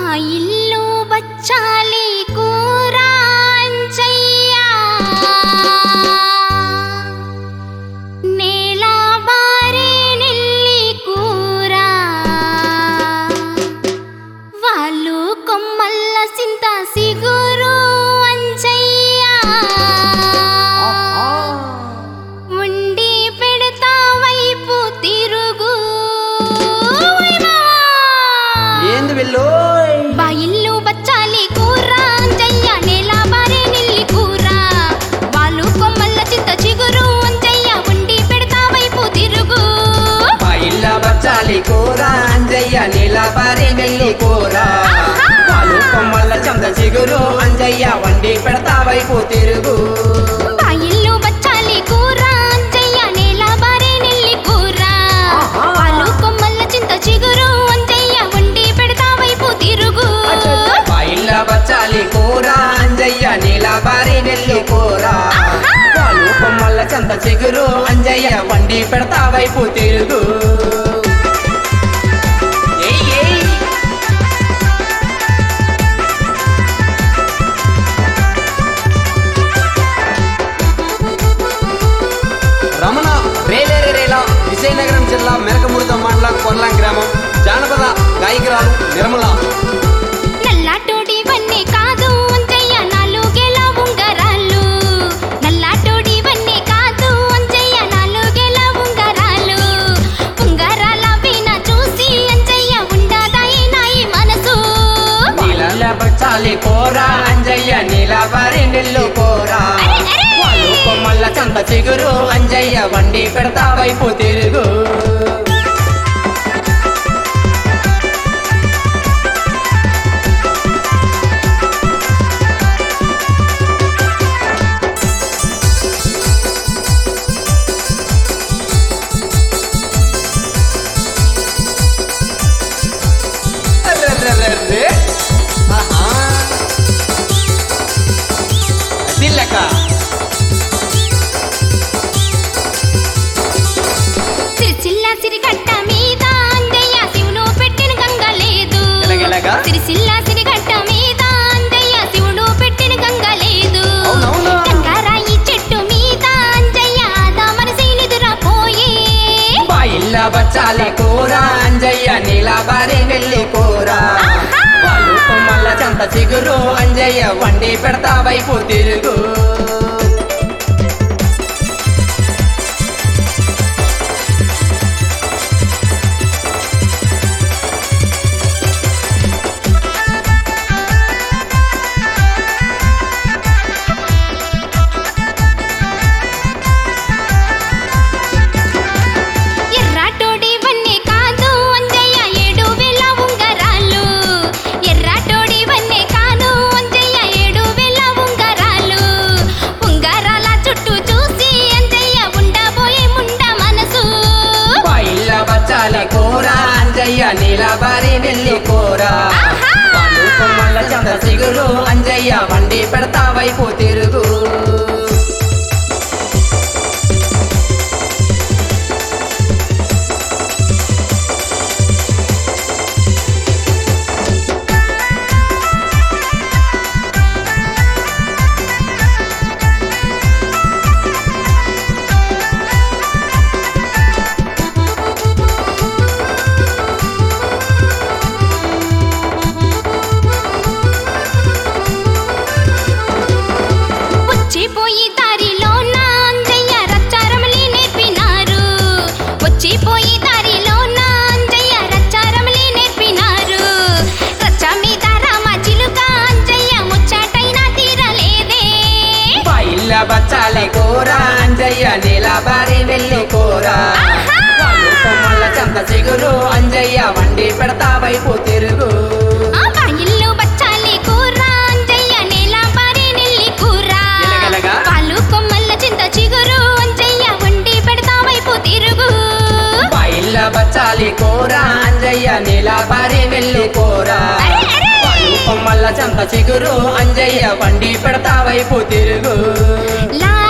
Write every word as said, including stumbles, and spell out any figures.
బాయిల్లో బచ్చాలి కూర అంజయ్యా నేల బారే నెల్లి కూర వాళ్ళు కొమ్మల్ల సింత సిగురు అంజయ్యా ఉండి పెడతా వైపు తిరుగు ఏంది వెళ్ళు బాయిల్లో బచ్చాలి కూర అంజయ్య నేల బారే నెల్లి కూర వాళ్ళు కొమ్మల్ల చింత చిగురు అంజయ్య ఉండి పెడతా వైపు తిరుగు బాయిల్ల బచ్చాలి కూర అంజయ్య నీల బారి నెల్లి కూర వాళ్ళు కొమ్మల్ల చంద చిగురు అంజయ్య వండి పెడతా వైపు తిరుగు బాయిల్లో బచ్చాలి కూర అంజయ్య నేల బారే నెల్లి కూర వాళ్ళు కొమ్మల్ల చింత చిగురు అంజయ్య ఉండి పెడతా వైపు తిరుగు బాయిల్ల బచ్చాలి కూర అంజయ్య నీల బారి నెల్లి కూర వాళ్ళు కొమ్మల్ల చంద చిగురు అంజయ్య వండి పెడతా వైపు తిరుగు ఏయ్ ఏయ్ రమణ రేలేరే రేలా విజయనగరం జిల్లా మెరకముడిత మండలం కొర్లాం గ్రామం జానపద గాయకురాలు నిర్మల నల్లాటోడి వన్నే కాదు అంజయ్య నాలుగేల ఉంగరాలు నల్లాటోడి వన్నే కాదు అంజయ్య నాలుగేల ఉంగరాలు ఉంగరాల వీణ చూసి అంజయ్య ఉండదాయి నాయి మనసు నీల బచ్చాలి కూర అంజయ్య నీల బారి నెల్లు కూర వాళ్ళు కొమ్మల్ల చంద చిగురు అంజయ్య వండి పెడతా వైపు తిరుగు అర్రర్రర్రర్రే. ఆహా. అది లెక్క. సిరిసిల్ల సిరిగట్ట మీద అంజయ్య శివుడు పెట్టిన గంగ లేదు ఎలాగెలాగా? సిరిసిల్ల సిరిగట్ట మీద అంజయ్య శివుడు పెట్టిన గంగ లేదు అవునవును. గంగారాయి చెట్టు మీద అంజయ్య దామనసి నిదురపోయే బాయిల్ల బచ్చాలి కూర అంజయ్య నీల బారి నెల్లి కూర వాళ్ళు కొమ్మల్ల చంద చిగురు అంజయ్య వండి పెడతా వైపు తిరుగు ఎర్రాటోడి వన్నే కాదు అంజయ్య ఏడు వేల ఉంగరాలు ఎర్రాటోడి వన్నే కాదు అంజయ్య ఏడు వేల ఉంగరాలు ఉంగరాల చుట్టూ చూసి అంజయ్య ఉండబోయే ముండ మనసు బాయిల్ల బచ్చాలి కూర అంజయ్య నీల బారి నెల్లి కూర వాళ్ళు కొమ్మల్ల చంద చిగురు అంజయ్య వండి పెడతా వైపు తిరుగు వచ్చిపోయి దారిలో నా అంజయ్య రచ్చారమలి నేర్పినారు వచ్చిపోయి దారిలో నా అంజయ్య రచ్చారమలి నేర్పినారు రచ్చ మీద రామ చిలుక అంజయ్య ముచ్చటైన తీరలేదే బాయిల్ల బచ్చాలి కూర అంజయ్య నీల బారి నెల్లి కూర వాళ్ళు కొమ్మల్ల చంద చిగురు అంజయ్య వండి పెడతా వైపు తిరుగు ఆ బాయిల్లో బచ్చాలి కూర అంజయ్య నేల బారే నెల్లి కూర ఎలగెలగా? వాళ్ళు కొమ్మల్ల చింత చిగురు అంజయ్య వండి పెడతా వైపు తిరుగు బాయిల్ల బచ్చాలి కూర అంజయ్య నీల బారి నెల్లి కూర అరే, అరే! వాళ్ళు కొమ్మల్ల చంద చిగురు అంజయ్య వండి పెడతా వైపు తిరుగు లా